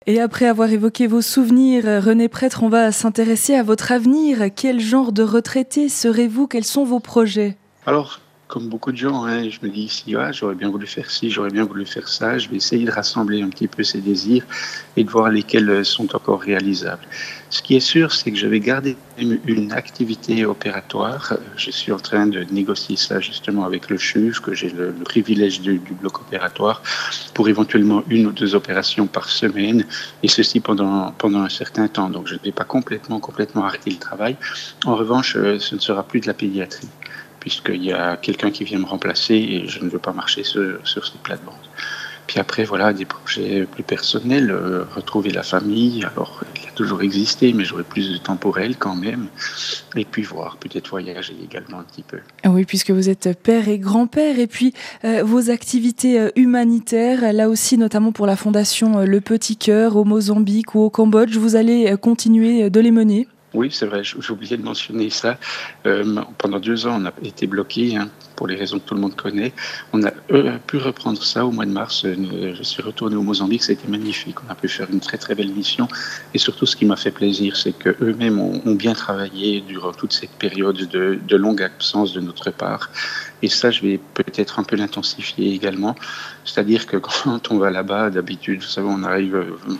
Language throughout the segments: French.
Et après avoir évoqué vos souvenirs, René Prêtre, on va s'intéresser à votre avenir. Quel genre de retraité serez-vous? Quels sont vos projets? Alors, comme beaucoup de gens, hein, je me dis ici, ah, j'aurais bien voulu faire ci, j'aurais bien voulu faire ça. Je vais essayer de rassembler un petit peu ces désirs et de voir lesquels sont encore réalisables. Ce qui est sûr, c'est que je vais garder une activité opératoire. Je suis en train de négocier ça justement avec le CHUV, que j'ai le privilège du bloc opératoire, pour éventuellement 1 ou 2 opérations par semaine, et ceci pendant un certain temps. Donc je ne vais pas complètement arrêter le travail. En revanche, ce ne sera plus de la pédiatrie, puisqu'il y a quelqu'un qui vient me remplacer et je ne veux pas marcher sur ces plates-bandes. Puis après, voilà, des projets plus personnels, retrouver la famille. Alors, il a toujours existé, mais j'aurai plus de temps pour elle quand même. Et puis voir, peut-être voyager également un petit peu. Ah oui, puisque vous êtes père et grand-père, et puis vos activités humanitaires, là aussi notamment pour la fondation Le Petit Cœur au Mozambique ou au Cambodge, vous allez continuer de les mener? Oui, c'est vrai, j'ai oublié de mentionner ça. Pendant 2 ans, on a été bloqué, hein, pour les raisons que tout le monde connaît. On a pu reprendre ça au mois de mars. Je suis retourné au Mozambique, c'était magnifique. On a pu faire une très très belle mission. Et surtout, ce qui m'a fait plaisir, c'est qu'eux-mêmes ont bien travaillé durant toute cette période de longue absence de notre part. Et ça, je vais peut-être un peu l'intensifier également. C'est-à-dire que quand on va là-bas, d'habitude, vous savez, on arrive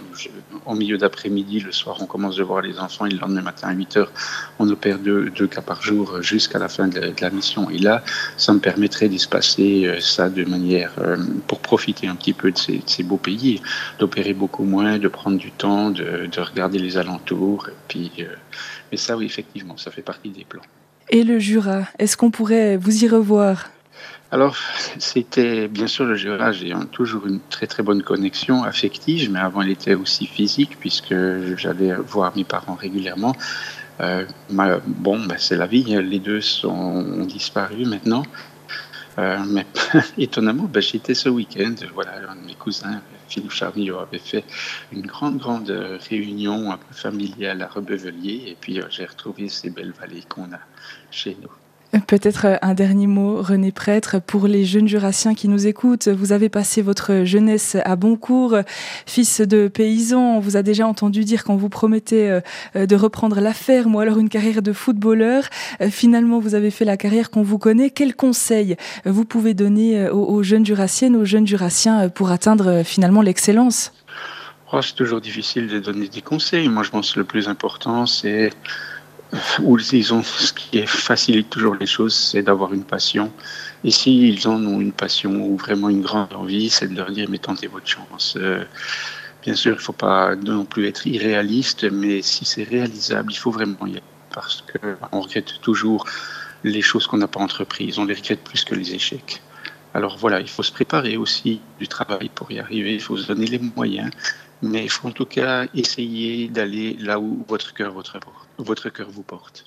en milieu d'après-midi, le soir, on commence de voir les enfants, et le lendemain matin à 8 heures, on opère 2 cas par jour jusqu'à la fin de la mission. Et là, ça me permettrait d'espacer ça de manière pour profiter un petit peu de ces beaux pays, d'opérer beaucoup moins, de prendre du temps, de regarder les alentours. Et puis, mais ça, oui, effectivement, ça fait partie des plans. Et le Jura, est-ce qu'on pourrait vous y revoir? Alors, c'était bien sûr le Jura, j'ai toujours une très très bonne connexion affective, mais avant elle était aussi physique, puisque j'allais voir mes parents régulièrement. Bon, c'est la vie, hein, les deux ont disparu maintenant. Mais étonnamment, j'y étais ce week-end. Voilà, un de mes cousins, Philippe Charnillot, avait fait une grande réunion un peu familiale à Rebevelier, et puis j'ai retrouvé ces belles vallées qu'on a chez nous. Peut-être un dernier mot, René Prêtre, pour les jeunes jurassiens qui nous écoutent. Vous avez passé votre jeunesse à Boncourt, fils de paysan. On vous a déjà entendu dire qu'on vous promettait de reprendre la ferme ou alors une carrière de footballeur. Finalement, vous avez fait la carrière qu'on vous connaît. Quels conseils vous pouvez donner aux jeunes jurassiennes, aux jeunes jurassiens pour atteindre finalement l'excellence? Oh, c'est toujours difficile de donner des conseils. Moi, je pense que le plus important, c'est ou disons, ce qui facilite toujours les choses, c'est d'avoir une passion. Et s'ils en ont une passion ou vraiment une grande envie, c'est de leur dire, mais tentez votre chance. Bien sûr, il ne faut pas non plus être irréaliste, mais si c'est réalisable, il faut vraiment y aller. Parce qu'on regrette toujours les choses qu'on n'a pas entreprises. On les regrette plus que les échecs. Alors voilà, il faut se préparer aussi du travail pour y arriver. Il faut se donner les moyens. Mais il faut en tout cas essayer d'aller là où votre cœur vous porte.